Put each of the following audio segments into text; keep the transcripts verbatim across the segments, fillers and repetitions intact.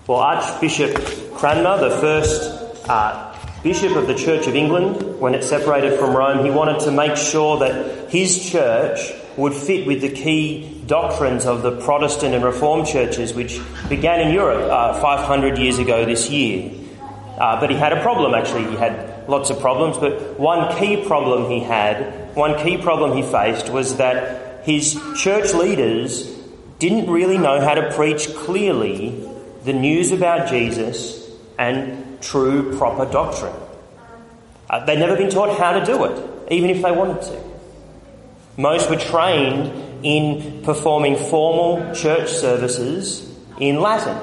Well, Archbishop Cranmer, the first uh, bishop of the Church of England, when it separated from Rome, he wanted to make sure that his church would fit with the key doctrines of the Protestant and Reformed churches, which began in Europe uh, five hundred years ago this year. Uh, but he had a problem, actually. He had lots of problems, but one key problem he had, one key problem he faced was that his church leaders didn't really know how to preach clearly the news about Jesus and true, proper doctrine. Uh, they'd never been taught how to do it, even if they wanted to. Most were trained in performing formal church services in Latin.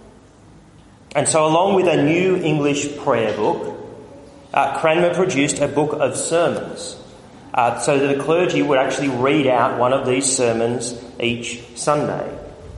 And so along with a new English prayer book, uh, Cranmer produced a book of sermons, uh, so that the clergy would actually read out one of these sermons each Sunday.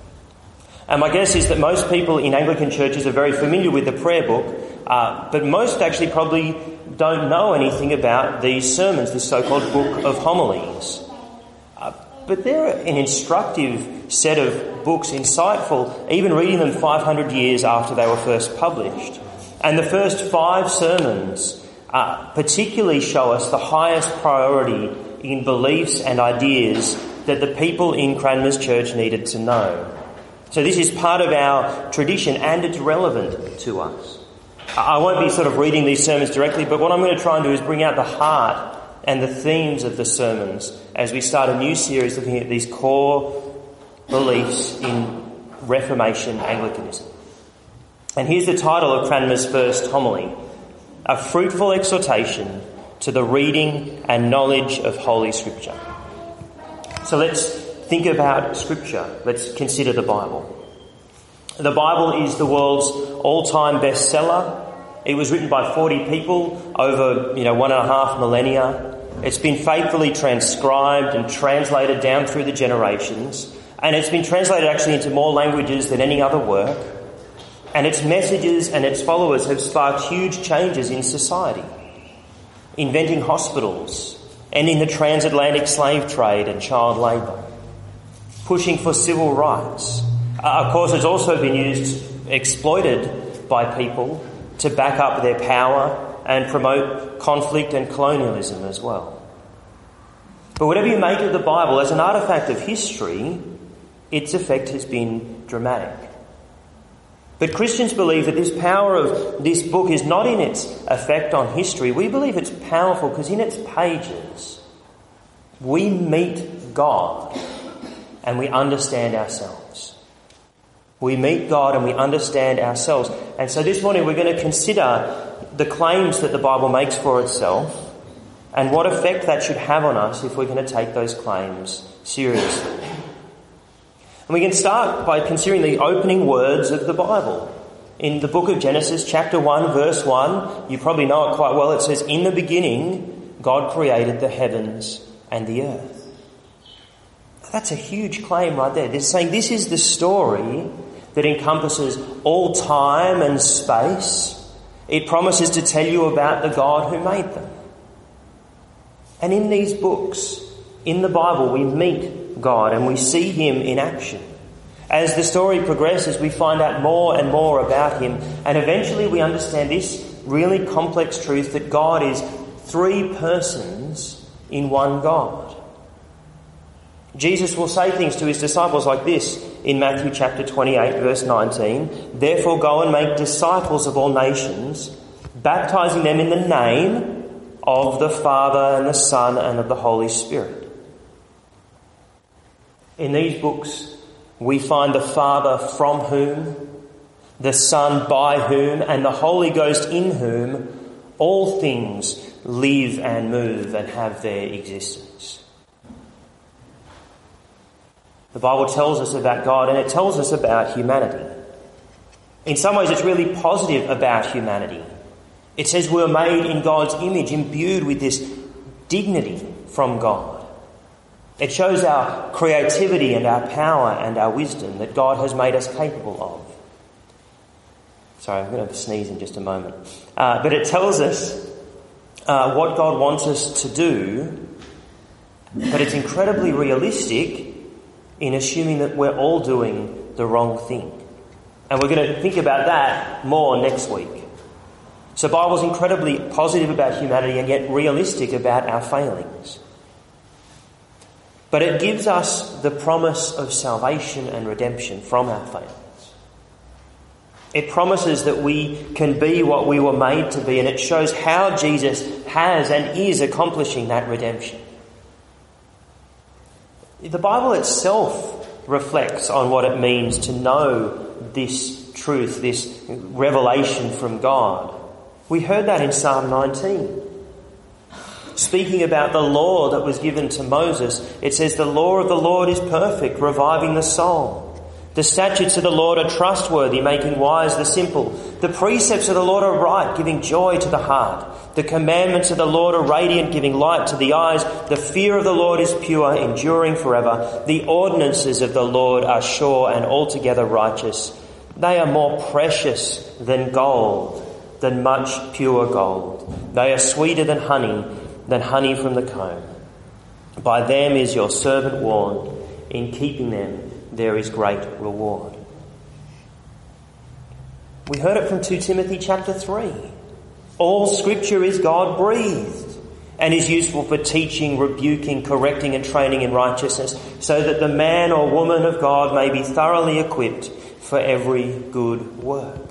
And my guess is that most people in Anglican churches are very familiar with the prayer book, uh, but most actually probably don't know anything about these sermons, this so-called book of homilies. Uh, but they're an instructive set of books, insightful, even reading them five hundred years after they were first published. And the first five sermons uh, particularly show us the highest priority in beliefs and ideas that the people in Cranmer's church needed to know. So this is part of our tradition and it's relevant to us. I won't be sort of reading these sermons directly, but what I'm going to try and do is bring out the heart and the themes of the sermons as we start a new series looking at these core beliefs in Reformation Anglicanism. And here's the title of Cranmer's first homily: A Fruitful Exhortation to the Reading and Knowledge of Holy Scripture. So let's think about Scripture. Let's consider the Bible. The Bible is the world's all-time bestseller. It was written by forty people over, you know, one and a half millennia. It's been faithfully transcribed and translated down through the generations. And it's been translated actually into more languages than any other work. And its messages and its followers have sparked huge changes in society, inventing hospitals, ending the transatlantic slave trade and child labour, pushing for civil rights. Uh, of course, it's also been used, exploited by people to back up their power and promote conflict and colonialism as well. But whatever you make of the Bible, as an artefact of history, its effect has been dramatic. But Christians believe that this power of this book is not in its effect on history. We believe it's powerful because in its pages we meet God and we understand ourselves. We meet God and we understand ourselves. And so this morning we're going to consider the claims that the Bible makes for itself and what effect that should have on us if we're going to take those claims seriously. And we can start by considering the opening words of the Bible. In the book of Genesis, chapter one, verse one, you probably know it quite well. It says, "In the beginning, God created the heavens and the earth." That's a huge claim right there. They're saying this is the story that encompasses all time and space. It promises to tell you about the God who made them. And in these books, in the Bible, we meet God and we see him in action. As the story progresses, we find out more and more about him, and eventually we understand this really complex truth that God is three persons in one God. Jesus will say things to his disciples like this in Matthew chapter twenty-eight, verse nineteen. "Therefore go and make disciples of all nations, baptizing them in the name of the Father and the Son and of the Holy Spirit." In these books, we find the Father from whom, the Son by whom, and the Holy Ghost in whom all things live and move and have their existence. The Bible tells us about God and it tells us about humanity. In some ways, it's really positive about humanity. It says we're made in God's image, imbued with this dignity from God. It shows our creativity and our power and our wisdom that God has made us capable of. Sorry, I'm going to sneeze in just a moment. Uh, but it tells us uh, what God wants us to do, but it's incredibly realistic in assuming that we're all doing the wrong thing. And we're going to think about that more next week. So the Bible's incredibly positive about humanity and yet realistic about our failings. But it gives us the promise of salvation and redemption from our failings. It promises that we can be what we were made to be, and it shows how Jesus has and is accomplishing that redemption. The Bible itself reflects on what it means to know this truth, this revelation from God. We heard that in Psalm nineteen. Speaking about the law that was given to Moses, it says, "The law of the Lord is perfect, reviving the soul. The statutes of the Lord are trustworthy, making wise the simple. The precepts of the Lord are right, giving joy to the heart. The commandments of the Lord are radiant, giving light to the eyes. The fear of the Lord is pure, enduring forever. The ordinances of the Lord are sure and altogether righteous. They are more precious than gold, than much pure gold. They are sweeter than honey, than honey from the comb. By them is your servant warned. In keeping them there is great reward." We heard it from Second Timothy chapter three. All scripture is God-breathed and is useful for teaching, rebuking, correcting and training in righteousness, so that the man or woman of God may be thoroughly equipped for every good work.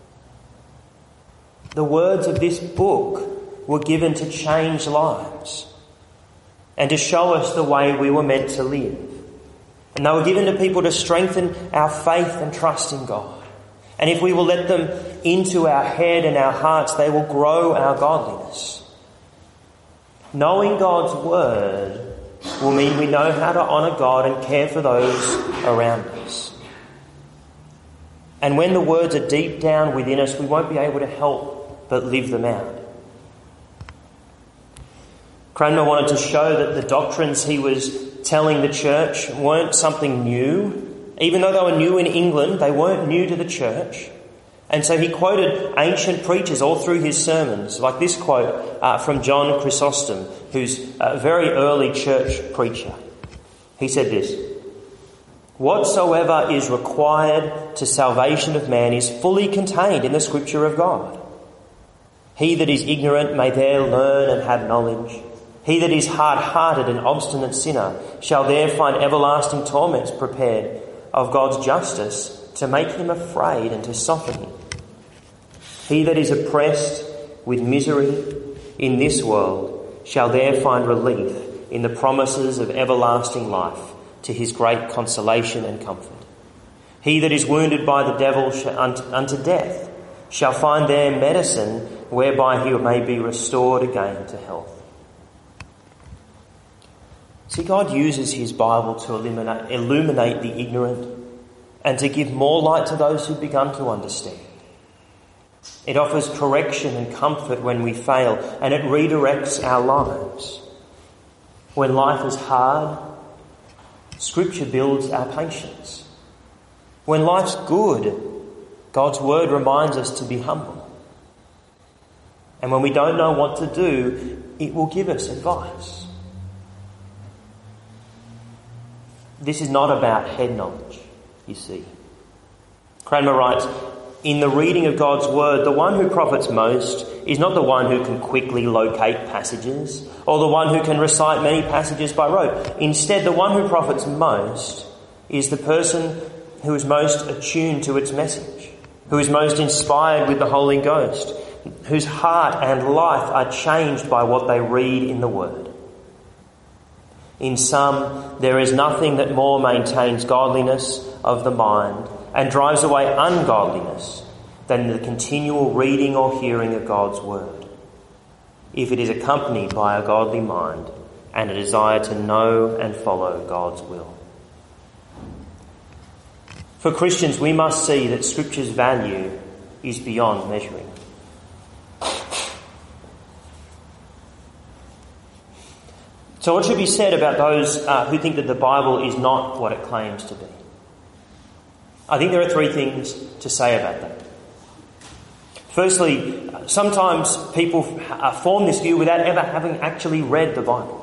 The words of this book were given to change lives and to show us the way we were meant to live. And they were given to people to strengthen our faith and trust in God. And if we will let them into our head and our hearts, they will grow our godliness. Knowing God's word will mean we know how to honour God and care for those around us. And when the words are deep down within us, we won't be able to help but live them out. Cranmer wanted to show that the doctrines he was telling the church weren't something new. Even though they were new in England, they weren't new to the church. And so he quoted ancient preachers all through his sermons, like this quote uh, from John Chrysostom, who's a very early church preacher. He said this: "Whatsoever is required to salvation of man is fully contained in the Scripture of God. He that is ignorant may there learn and have knowledge. He that is hard-hearted and obstinate sinner shall there find everlasting torments prepared of God's justice to make him afraid and to soften him. He that is oppressed with misery in this world shall there find relief in the promises of everlasting life to his great consolation and comfort. He that is wounded by the devil unto death shall find there medicine whereby he may be restored again to health." See, God uses his Bible to illuminate, illuminate the ignorant and to give more light to those who've begun to understand. It offers correction and comfort when we fail, and it redirects our lives. When life is hard, Scripture builds our patience. When life's good, God's word reminds us to be humble. And when we don't know what to do, it will give us advice. This is not about head knowledge, you see. Cranmer writes, "In the reading of God's word, the one who profits most is not the one who can quickly locate passages or the one who can recite many passages by rote. Instead, the one who profits most is the person who is most attuned to its message, who is most inspired with the Holy Ghost, whose heart and life are changed by what they read in the word. In sum, there is nothing that more maintains godliness of the mind and drives away ungodliness than the continual reading or hearing of God's word, if it is accompanied by a godly mind and a desire to know and follow God's will." For Christians, we must see that Scripture's value is beyond measuring. So what should be said about those uh, who think that the Bible is not what it claims to be? I think there are three things to say about that. Firstly, sometimes people form this view without ever having actually read the Bible.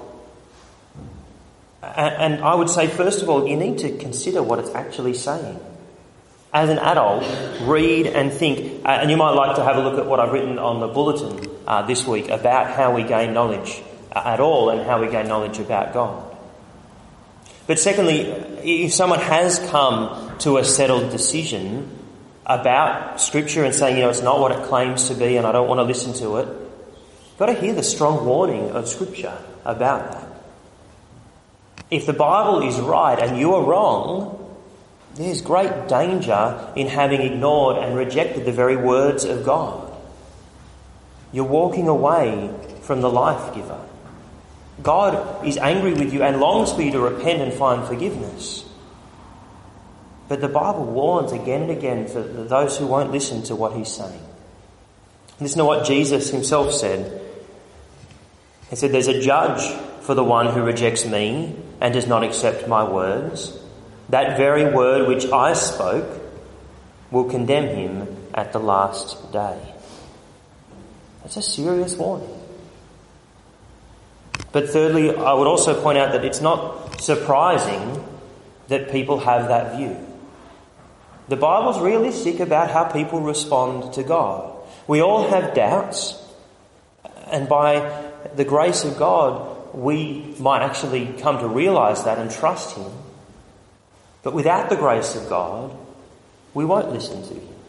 And I would say, first of all, you need to consider what it's actually saying. as an adult, read and think. Uh, and you might like to have a look at what I've written on the bulletin uh, this week about how we gain knowledge uh, at all and how we gain knowledge about God. But secondly, if someone has come to a settled decision about Scripture and saying, you know, it's not what it claims to be and I don't want to listen to it, you've got to hear the strong warning of Scripture about that. If the Bible is right and you are wrong, there's great danger in having ignored and rejected the very words of God. You're walking away from the life giver. God is angry with you and longs for you to repent and find forgiveness. But the Bible warns again and again for those who won't listen to what he's saying. Listen to what Jesus himself said. He said, there's a judge for the one who rejects me and does not accept my words. That very word which I spoke will condemn him at the last day. That's a serious warning. But thirdly, I would also point out that it's not surprising that people have that view. The Bible's realistic about how people respond to God. We all have doubts, and by the grace of God, we might actually come to realise that and trust him. But without the grace of God, we won't listen to him.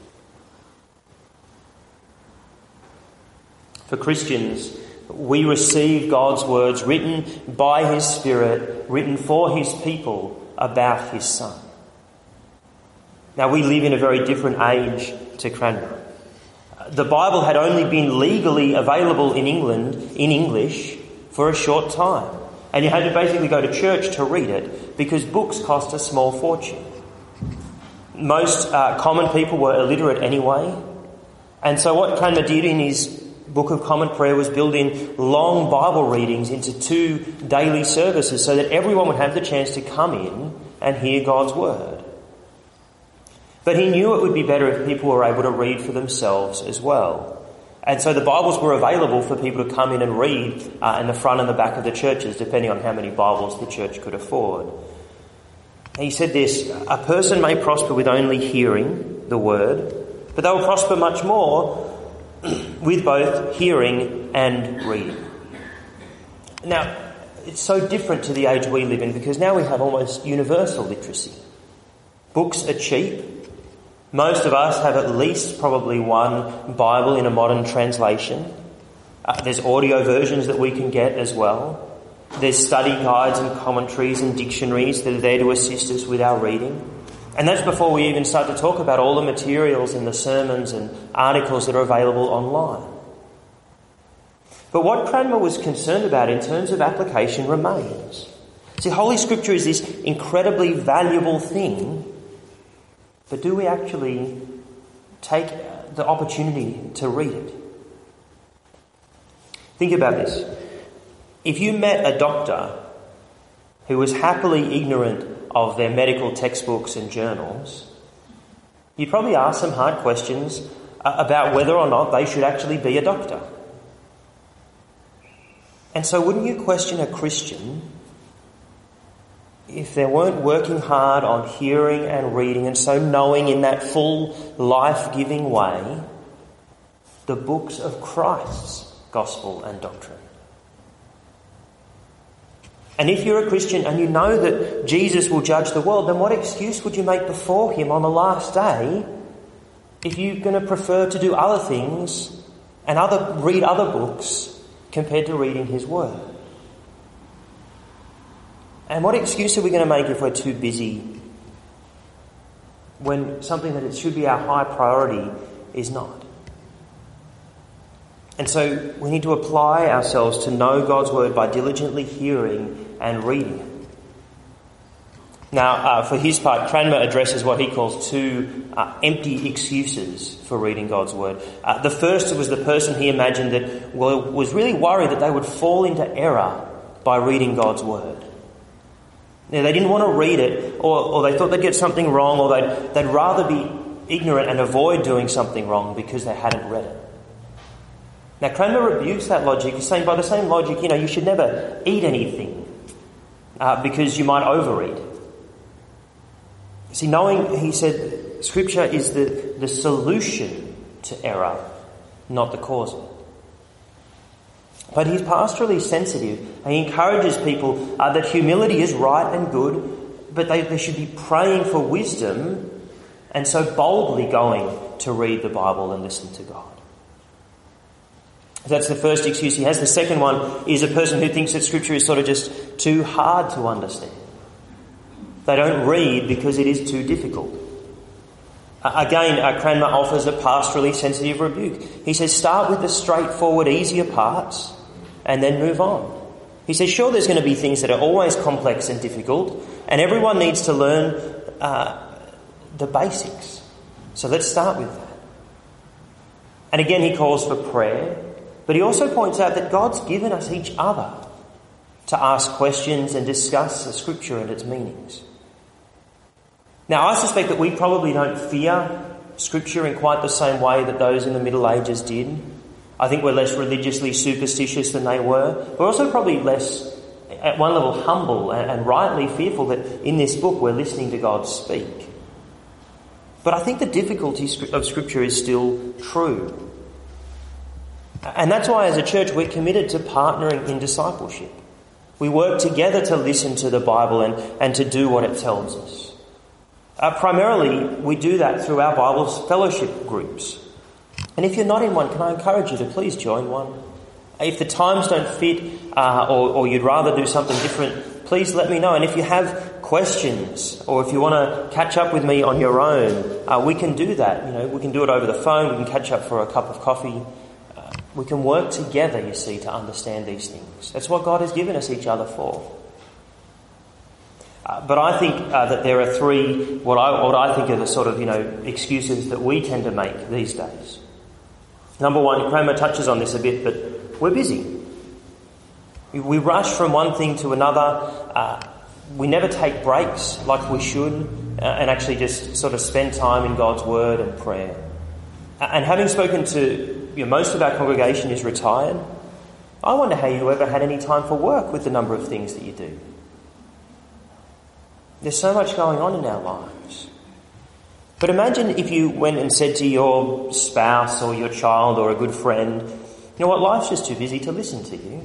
For Christians, we receive God's words written by his Spirit, written for his people about his Son. Now, we live in a very different age to Cranmer. The Bible had only been legally available in England in English for a short time. And you had to basically go to church to read it because books cost a small fortune. Most uh, common people were illiterate anyway. And so what Cranmer did in his Book of Common Prayer was build in long Bible readings into two daily services so that everyone would have the chance to come in and hear God's word. But he knew it would be better if people were able to read for themselves as well. And so the Bibles were available for people to come in and read uh, in the front and the back of the churches, depending on how many Bibles the church could afford. He said this, a person may prosper with only hearing the word, but they will prosper much more with both hearing and reading. Now, it's so different to the age we live in because now we have almost universal literacy. Books are cheap. Most of us have at least probably one Bible in a modern translation. Uh, there's audio versions that we can get as well. There's study guides and commentaries and dictionaries that are there to assist us with our reading. And that's before we even start to talk about all the materials and the sermons and articles that are available online. But what Cranmer was concerned about in terms of application remains. See, Holy Scripture is this incredibly valuable thing, but do we actually take the opportunity to read it? Think about this. If you met a doctor who was happily ignorant of their medical textbooks and journals, you'd probably ask some hard questions about whether or not they should actually be a doctor. And so wouldn't you question a Christian if they weren't working hard on hearing and reading and so knowing in that full life-giving way the books of Christ's gospel and doctrine? And if you're a Christian and you know that Jesus will judge the world, then what excuse would you make before him on the last day if you're going to prefer to do other things and other read other books compared to reading his word? And what excuse are we going to make if we're too busy when something that it should be our high priority is not? And so we need to apply ourselves to know God's word by diligently hearing and reading it. Now, uh, for his part, Cranmer addresses what he calls two uh, empty excuses for reading God's word. Uh, the first was the person he imagined that well, was really worried that they would fall into error by reading God's word. Now, they didn't want to read it, or, or they thought they'd get something wrong, or they'd, they'd rather be ignorant and avoid doing something wrong because they hadn't read it. Now, Cranmer rebukes that logic. He's saying by the same logic, you know, you should never eat anything uh, because you might overeat. See, knowing, he said, Scripture is the, the solution to error, not the cause of it. But he's pastorally sensitive, and he encourages people uh, that humility is right and good, but they, they should be praying for wisdom and so boldly going to read the Bible and listen to God. That's the first excuse he has. The second one is a person who thinks that Scripture is sort of just too hard to understand. They don't read because it is too difficult. Uh, again, uh, Cranmer offers a pastorally sensitive rebuke. He says, start with the straightforward, easier parts and then move on. He says, sure, there's going to be things that are always complex and difficult, and everyone needs to learn uh, the basics. So let's start with that. And again, he calls for prayer, but he also points out that God's given us each other to ask questions and discuss the Scripture and its meanings. Now, I suspect that we probably don't fear Scripture in quite the same way that those in the Middle Ages did. I think we're less religiously superstitious than they were. We're also probably less, at one level, humble and, and rightly fearful that in this book we're listening to God speak. But I think the difficulty of Scripture is still true. And that's why as a church we're committed to partnering in discipleship. We work together to listen to the Bible and, and to do what it tells us. Uh, primarily, we do that through our Bible fellowship groups. And if you're not in one, can I encourage you to please join one? If the times don't fit uh, or, or you'd rather do something different, please let me know. And if you have questions or if you want to catch up with me on your own, uh, we can do that. You know, we can do it over the phone. We can catch up for a cup of coffee. Uh, we can work together, you see, to understand these things. That's what God has given us each other for. Uh, but I think uh, that there are three, what I, what I think are the sort of, you know, excuses that we tend to make these days. Number one, Cranmer touches on this a bit, but we're busy. We rush from one thing to another. Uh, we never take breaks like we should uh, and actually just sort of spend time in God's Word and prayer. And having spoken to, you know, most of our congregation is retired, I wonder how you ever had any time for work with the number of things that you do. There's so much going on in our lives. But imagine if you went and said to your spouse or your child or a good friend, you know what, life's just too busy to listen to you.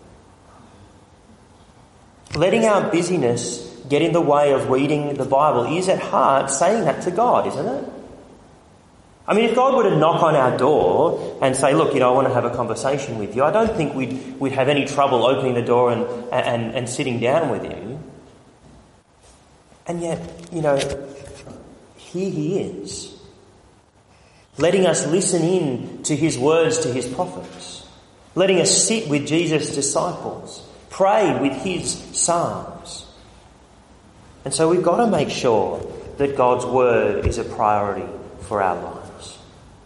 Letting our busyness get in the way of reading the Bible is at heart saying that to God, isn't it? I mean, if God were to knock on our door and say, look, you know, I want to have a conversation with you, I don't think we'd, we'd have any trouble opening the door and, and, and sitting down with him. And yet, you know, here he is, letting us listen in to his words to his prophets, letting us sit with Jesus' disciples, pray with his psalms. And so we've got to make sure that God's word is a priority for our lives.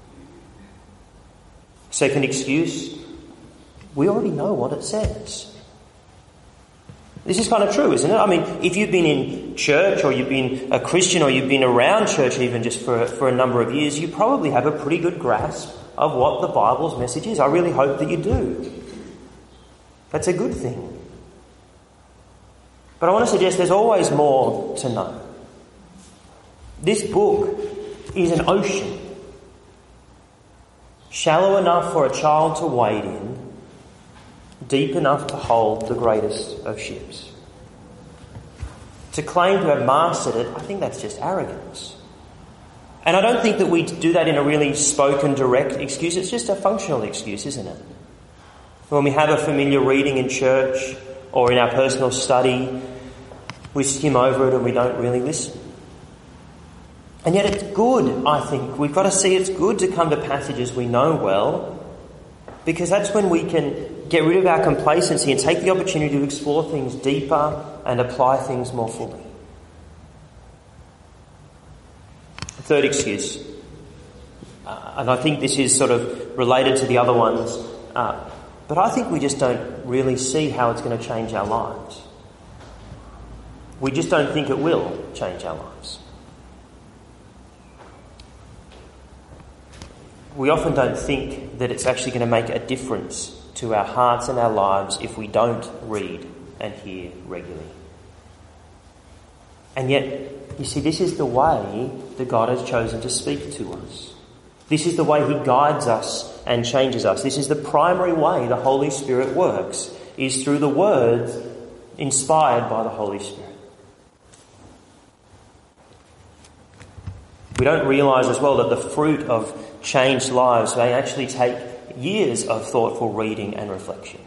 Second excuse, we already know what it says. This is kind of true, isn't it? I mean, if you've been in church or you've been a Christian or you've been around church even just for, for a number of years, you probably have a pretty good grasp of what the Bible's message is. I really hope that you do. That's a good thing. But I want to suggest there's always more to know. This book is an ocean, shallow enough for a child to wade in, deep enough to hold the greatest of ships. To claim to have mastered it, I think that's just arrogance. And I don't think that we do that in a really spoken, direct excuse. It's just a functional excuse, isn't it? When we have a familiar reading in church or in our personal study, we skim over it and we don't really listen. And yet it's good, I think. We've got to see it's good to come to passages we know well, because that's when we can get rid of our complacency and take the opportunity to explore things deeper and apply things more fully. Third excuse, uh, and I think this is sort of related to the other ones, uh, but I think we just don't really see how it's going to change our lives. We just don't think it will change our lives. We often don't think that it's actually going to make a difference to our hearts and our lives if we don't read and hear regularly. And yet, you see, this is the way that God has chosen to speak to us. This is the way he guides us and changes us. This is the primary way the Holy Spirit works, is through the words inspired by the Holy Spirit. We don't realise as well that the fruit of changed lives may actually take years of thoughtful reading and reflection.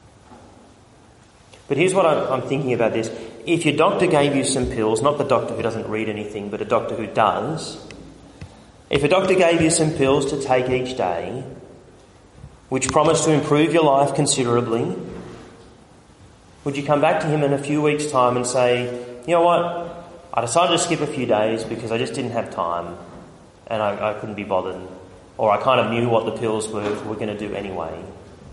But here's what I'm, I'm thinking about this. If your doctor gave you some pills, not the doctor who doesn't read anything, but a doctor who does, if a doctor gave you some pills to take each day, which promise to improve your life considerably, would you come back to him in a few weeks' time and say, you know what, I decided to skip a few days because I just didn't have time and I, I couldn't be bothered, or I kind of knew what the pills were, were going to do anyway?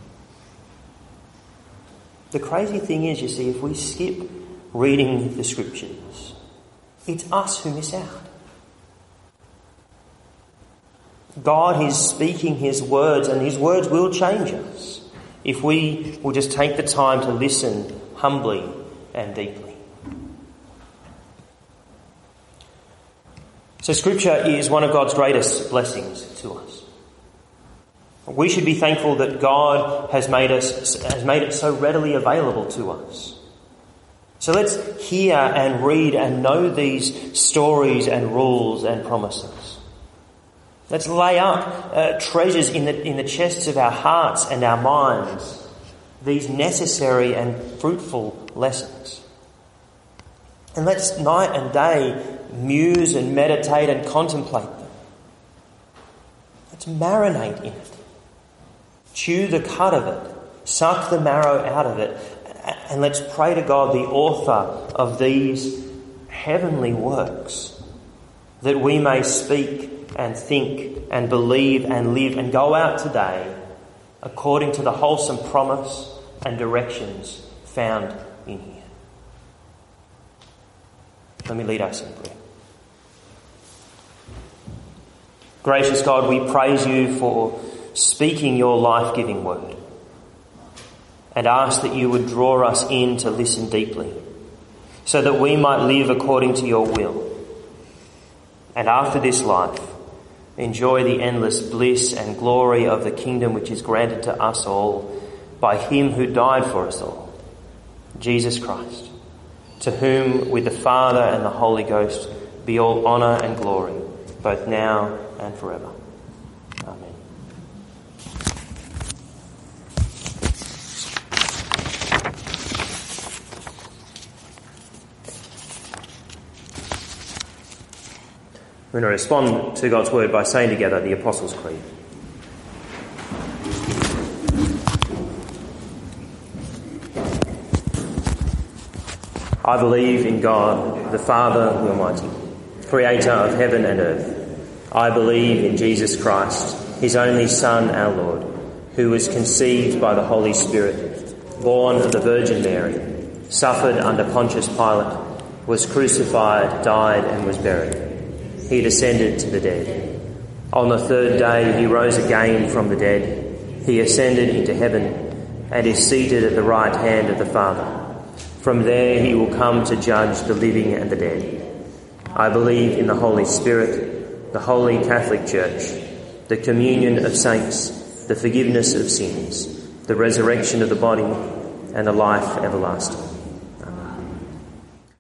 The crazy thing is, you see, if we skip reading the scriptures, it's us who miss out. God is speaking his words, and his words will change us if we will just take the time to listen humbly and deeply. So Scripture is one of God's greatest blessings to us. We should be thankful that God has made us has made it so readily available to us. So let's hear and read and know these stories and rules and promises. Let's lay up uh, treasures in the in the chests of our hearts and our minds, these necessary and fruitful lessons. And let's night and day muse and meditate and contemplate them. Let's marinate in it. Chew the cud of it. Suck the marrow out of it. And let's pray to God, the author of these heavenly works, that we may speak and think and believe and live and go out today according to the wholesome promise and directions found in here. Let me lead us in prayer. Gracious God, we praise you for speaking your life-giving word, and ask that you would draw us in to listen deeply, so that we might live according to your will, and after this life enjoy the endless bliss and glory of the kingdom which is granted to us all by him who died for us all, Jesus Christ, to whom with the Father and the Holy Ghost be all honour and glory, both now and forever. Amen. We're going to respond to God's word by saying together the Apostles' Creed. I believe in God, the Father Almighty, creator of heaven and earth. I believe in Jesus Christ, his only Son, our Lord, who was conceived by the Holy Spirit, born of the Virgin Mary, suffered under Pontius Pilate, was crucified, died and was buried. He descended to the dead. On the third day he rose again from the dead. He ascended into heaven and is seated at the right hand of the Father. From there he will come to judge the living and the dead. I believe in the Holy Spirit, the Holy Catholic Church, the communion of saints, the forgiveness of sins, the resurrection of the body, and the life everlasting.